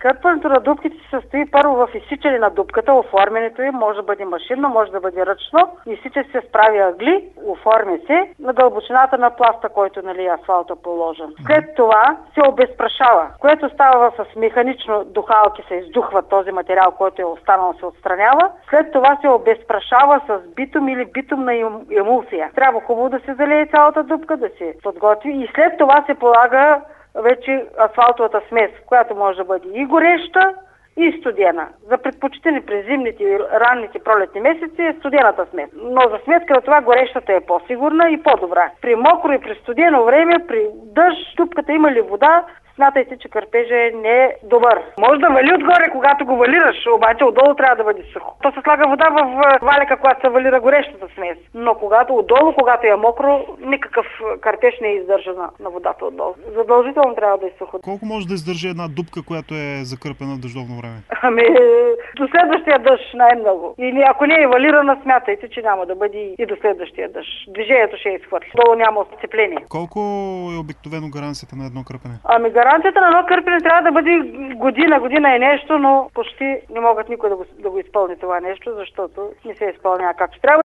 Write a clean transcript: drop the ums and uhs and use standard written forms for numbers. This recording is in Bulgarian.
Кърпването на дупките се състои първо в изсичане на дупката, оформянето им може да бъде машинно, може да бъде ръчно. Изсича се с прави ъгли, оформя се на дълбочината на пласта, който асфалта положен. След това се обезпрашава, което става с механично духалки, се издухва този материал, който е останал, се отстранява. След това се обезпрашава с битум или битумна емулсия. Трябва хубаво да се залее цялата дупка, да се подготви и след това се полага вече асфалтовата смес, която може да бъде и гореща, и студена. За предпочитане през зимните и ранните пролетни месеци е студената смес. Но за сметка на това горещата е по-сигурна и по-добра. При мокро и при студено време, при дъжд, дупката има ли вода, смятайте, че кърпежа не е добър. Може да вали отгоре, когато го валираш, обаче отдолу трябва да бъде сухо. То се слага вода в валика, когато се валира горещата смес. Но когато когато е мокро, никакъв кърпеж не издържа на водата отдолу. Задължително трябва да е сухо. Колко може да издържи една дупка, която е закърпена в дъждовно време? До следващия дъжд най-много. И ако не е валирана, смятайте, че няма да бъде и до следващия дъжд. Движението ще е изхвърли. Долу няма сцепление. Колко е обикновено гаранцията на едно кърпене? Гаранцията на едно кърпене трябва да бъде година и нещо, но почти не могат никой да го изпълни това нещо, защото не се изпълнява както трябва.